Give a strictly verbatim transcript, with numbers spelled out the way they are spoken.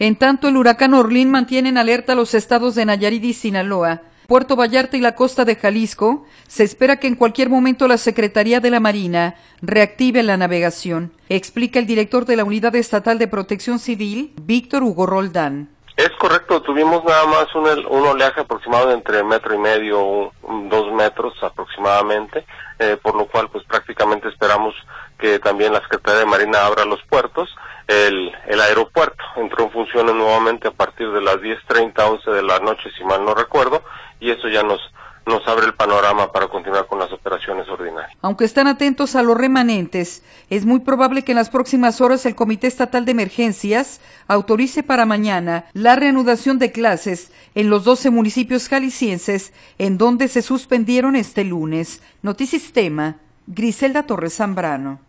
En tanto, el huracán Orlín mantiene en alerta a los estados de Nayarit y Sinaloa, Puerto Vallarta y la costa de Jalisco. Se espera que en cualquier momento la Secretaría de la Marina reactive la navegación, explica el director de la Unidad Estatal de Protección Civil, Víctor Hugo Roldán. Es correcto, tuvimos nada más un, un oleaje aproximado de entre metro y medio, un, dos metros aproximadamente, eh, por lo cual pues prácticamente esperamos que también la Secretaría de Marina abra los puertos. El, el aeropuerto entró en funciones nuevamente a partir de las diez treinta, once de la noche, si mal no recuerdo, y eso ya nos, nos abre el panorama para continuar con las operaciones ordinarias. Aunque están atentos a los remanentes, es muy probable que en las próximas horas el Comité Estatal de Emergencias autorice para mañana la reanudación de clases en los doce municipios jaliscienses en donde se suspendieron este lunes. Notisistema, Griselda Torres Zambrano.